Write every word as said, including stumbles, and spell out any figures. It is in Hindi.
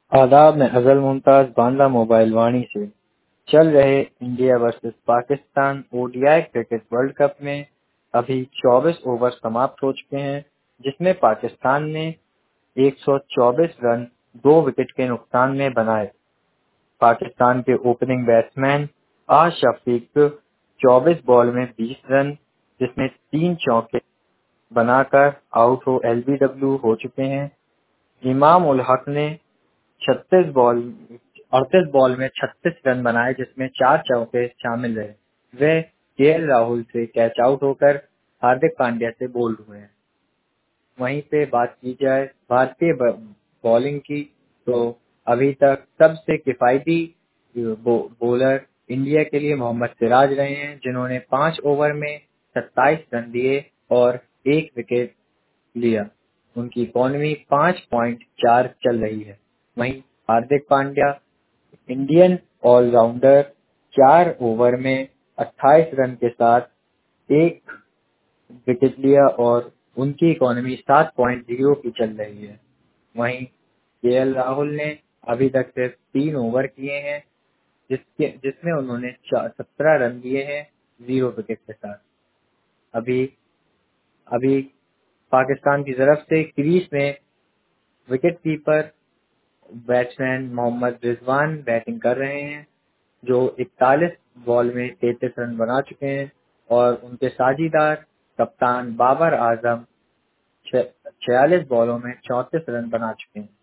आदाब, मैं अजल मुमताज बांदा मोबाइल वाणी से। चल रहे India versus Pakistan ODI cricket world cup में अभी चौबीस ओवर समाप्त हो चुके हैं, जिसमें पाकिस्तान ने एक सौ चौबीस रन दो विकेट के नुकसान में बनाए। पाकिस्तान के ओपनिंग बैट्समैन आश शफीक चौबीस बॉल में बीस रन, जिसमें तीन चौके बनाकर आउट हो एलबीडब्ल्यू हो चुके हैं। इमाम उल हक ने छत्तीस बॉल अड़तीस बॉल में छत्तीस रन बनाए, जिसमें चार चौके शामिल रहे। वे केएल राहुल से कैच आउट होकर हार्दिक पांड्या से बोल्ड हुए हैं। वहीं पे बात की जाए भारतीय बॉलिंग की, तो अभी तक सबसे किफायती बो, बॉलर इंडिया के लिए मोहम्मद सिराज रहे हैं, जिन्होंने पांच ओवर में सत्ताईस रन दिए और एक विकेट लिया। उनकी इकॉनमी पाँच पॉइंट चार चल रही है। वहीं हार्दिक पांड्या इंडियन ऑलराउंडर चार ओवर में अट्ठाईस रन के साथ एक विकेट लिया और उनकी इकॉनमी सात पॉइंट जीरो की चल रही है। वहीं केएल राहुल ने अभी तक सिर्फ तीन ओवर किए हैं, जिसके जिसमें उन्होंने सत्रह रन दिए हैं जीरो विकेट के साथ। अभी अभी पाकिस्तान की तरफ से क्रीज में wicket keeper batsman Mohammad Rizwan batting कर रहे हैं, जो इकतालीस बॉल में तैंतीस रन बना चुके हैं, और उनके साझीदार कप्तान बाबर आजम छियालीस बॉलों में चौंतीस रन बना चुके हैं।